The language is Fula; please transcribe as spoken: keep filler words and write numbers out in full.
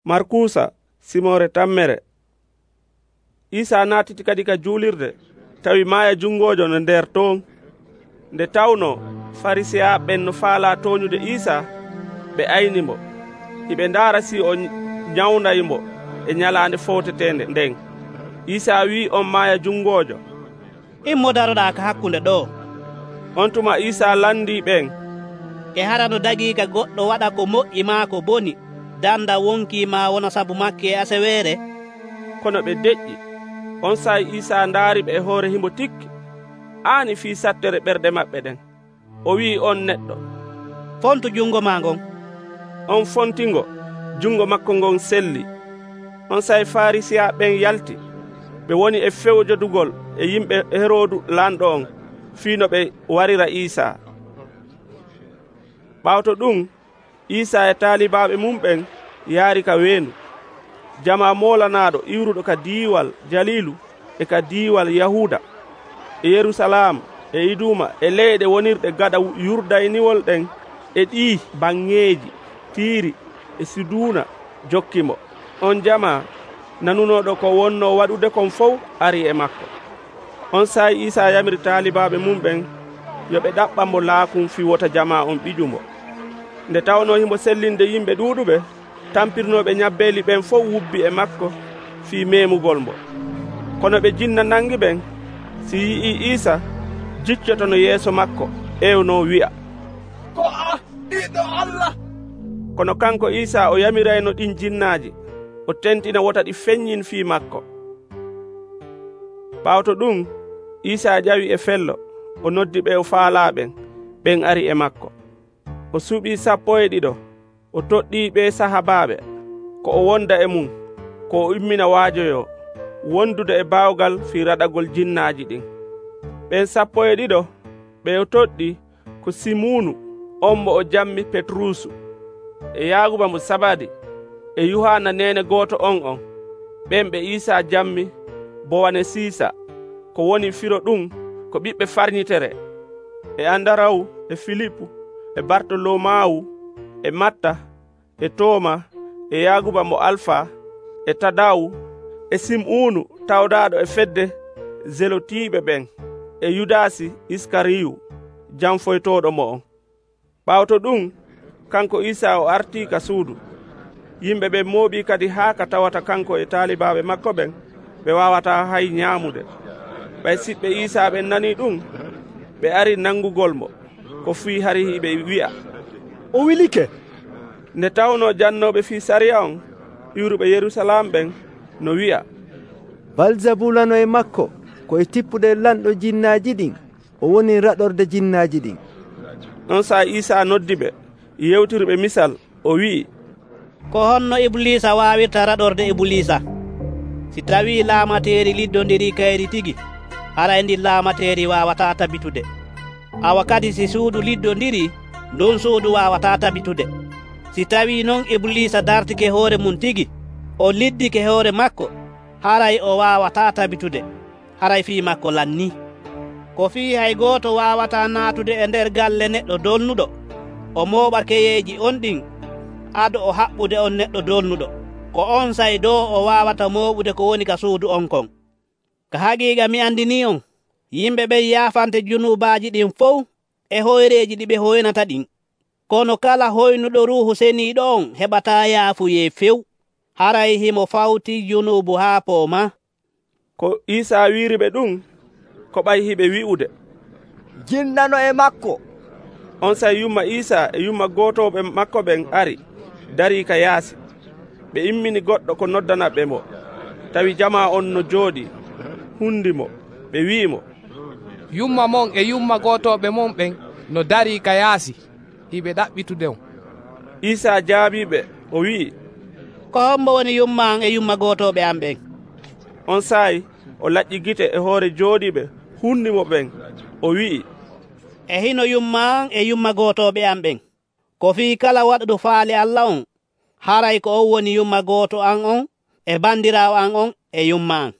Markusa simore tammere. Isa natiti kadi ka julirde tawi maya jungojo no nder ton. Nde tawno farisia ben no faala toñude Isa be aynimo ibe ndara si o nyawnayimo e nyalaande fotetende ndeng. Isa wi on maya jungojo immo daroda ka hakkunde do. On tuma Isa landi ben e harano dagi ka goddo wada ko moƴƴi ma ko boni danda wonki ma wona sabu makke asewere. Kono be deƴƴi on say Isa ndaari be hoore himbo tikki ani fi sattere berde mabbe den. O wi on neddo fontu jungo ma ngon. On fontingo jungo makko ngon selli. On say farisia ben yalti be woni e fewjodugol e yimbe Herodu lando on fino be warira Isa. Bawto dum Isa e talibabe mum ben yaari ka weenu. Jama molanado iwrudo ka diwal Jalilu e ka diwal Yahuda e Yerusalem e Iduma e leede wonirde gada Yurdayniwol den e di bangeji Tiri e Siduna jokkimo. On jama nanunodo ko wonno wadude kon fow ari e makko. On say Isa yamiri talibabe mum ben yobe dabbambo laakum fi wota jama on bijumo. Nde tawno himbo sellinde yimbe duudube tampirnobe nyabbeli ben fof wubbi e makko fi memugol mbo. Kono be jinna nangi ben si yi Isa jiccoto no yeso makko ewno wi'a ko a ido Allah. Kono kanko Isa o yamirayno din jinnaaji o tentina wota di feññin fi makko. Bawto dum Isa jawi e fello o noddi be o faala ben ben ari e makko. O subi sappo e dido o toddi be sahababe ko o wonda e mum ko o immina waajoyo wondude e baawgal fi radagol jinnaaji din. Ben sappo e dido be o toddi ko Simunu ommo o jammi Petrusu e Yaguba mo Sabadi e Yohana nene goto on on ben be Isa jammi bowane sisa ko woni firo dum ko bibbe farnitere e Andaraw e Filipu e Bartolomawu e Matta e Toma e Yaguba mo Alfa e Tadawu e Simunu tawdado e fedde Zelotibe ben e Yudasi Iskariyu jamfoytodo mo on. Bawto dum kanko Isa o arti ka suudu. Yimbe be mobi kadi ha ka tawata kanko e talibabe makko ben be wawata hay nyaamude. Bay sibbe Isa be nani dum be ari nangugol mo ko fi hari hibe wi'a o wilike. Ne tawno jannobe fi sariya on iwrube Yerusalem ben no wi'a Balzabulano e makko ko e tippude lando jinnaaji din o woni radorde jinnaaji din. On sa Isa noddibe yewtirbe misal o wi ko honno Iblisa wawirta radorde Iblisa. Si tawi laamateri liddondiri kayri tigi ara endi laamateri wawata tabitude. Awa kadi si suudu liddondiri don suudu wawata tabitude. Si tawi non Iblisa dartike hoore mun tigi o liddike hoore makko haray o wawata tabitude haray fi makko lanni. Ko fi hay goto wawata natude e nder galle neddo dolnudo o moɓa keyeji on ɗin ado o haɓɓude on neɗɗo dolnuɗo ko on say do o wawata moɓude ko woni ka suudu on kon. Ka haqiqa mi andini on yimɓe ɓe yafante junubaji ɗin fow e hoyreji ɗi ɓe hoynata ɗin. Kono kala hoynuɗo ruhu seniɗo on heɓata yaafuye few haray himo fawti junubu ha pooma. Ko Isa wiriɓe ɗum ko ɓay hiɓe wi'ude jinnano e makko. On say yumma Isa e yumma gotoɓe makko ben ari dari ka yaasi. Ɓe immini goɗɗo ko noddanaɓe mo tawi jama on no jooɗi hundimo ɓe wi'imo yumma mon e yumma gotoɓe mon ɓen no dari ka yaasi hiɓe ɗaɓɓitude on. Isa jaabiɓe o wi'i ko hombo woni yumma an e yumma gotoɓe am ɓen. On say o laƴƴi gite e hoore jooɗiɓe hundimo ɓen o wi'i e hino yumma an e yumma gotoɓe am ɓen ko fi kala waɗuɗo faali Allah on haray ko on woni yumma goto an on e bandirawo an on e yumma an.